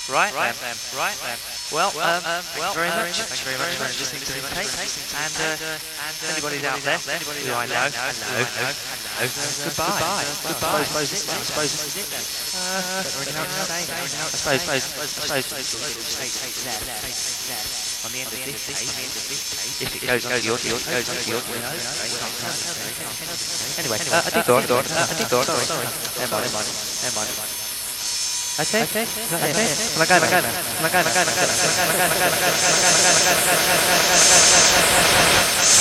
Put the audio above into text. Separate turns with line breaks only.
Right then. Well, thank you very much. Thank you very much for listening to the tape. And anybody out there who I know, hello. Goodbye. I suppose this is it then. Don't really know what to say. I suppose. On the end of this tape, if it goes on to your anyway, I did thought, sorry. Never mind. Okay. Am I going now?